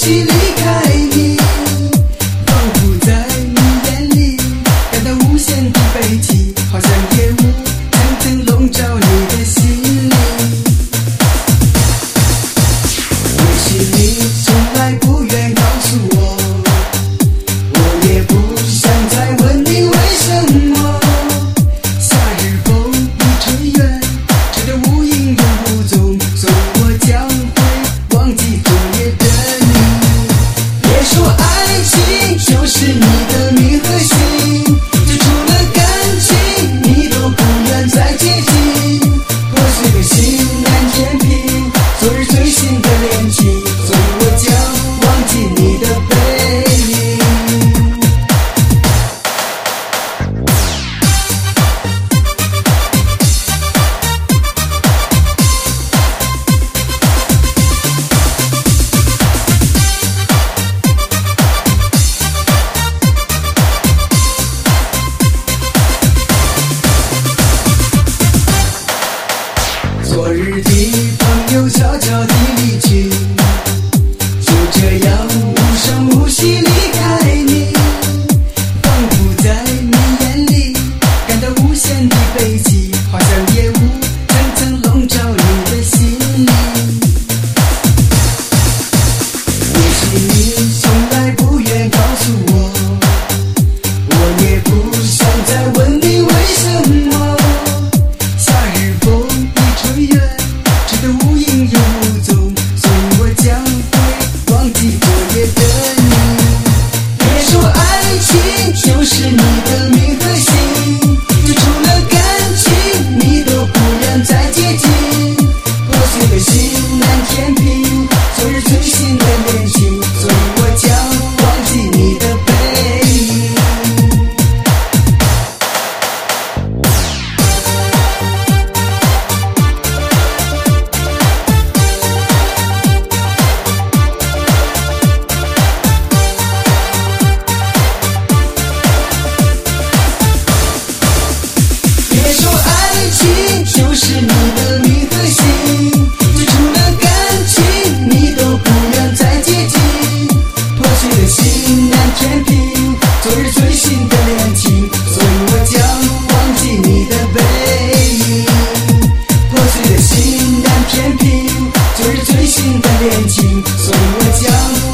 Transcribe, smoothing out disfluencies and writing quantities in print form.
惜离开你，仿佛在你眼里感到无限的悲戚，好像夜雾层层笼罩你的心灵。也许你从来不愿告诉我，我也不想再问你为什么。夏日风已吹远，吹得无影又无踪，所以我将会忘记昨夜的你。别说爱情就是你的名和姓，就除了感情你都不愿再接近。破碎的心难填平昨日最新的恋情，所以我将忘记你的背影。昨日的朋友悄悄地离去，就这样无声无息离开你，仿佛在你眼里感到无限的悲戚，好像夜雾层层笼罩你的心灵。也许你从来不愿告诉我，我也不想再问你为什么。夏日风已吹远，吹得无影又无踪，所以我将会忘记昨夜的你。别说爱情就是你的名和姓，就除了感情你都不愿再接近。破碎的心难填平昨日最新的恋情，所以我将忘记你的背影。别说爱情就是你的名和姓，就除了感情你都不愿再接近。破碎的心难填平昨日最新的恋情，所以我将忘记你的背影。破碎的心难填平昨日最新的恋情，所以我将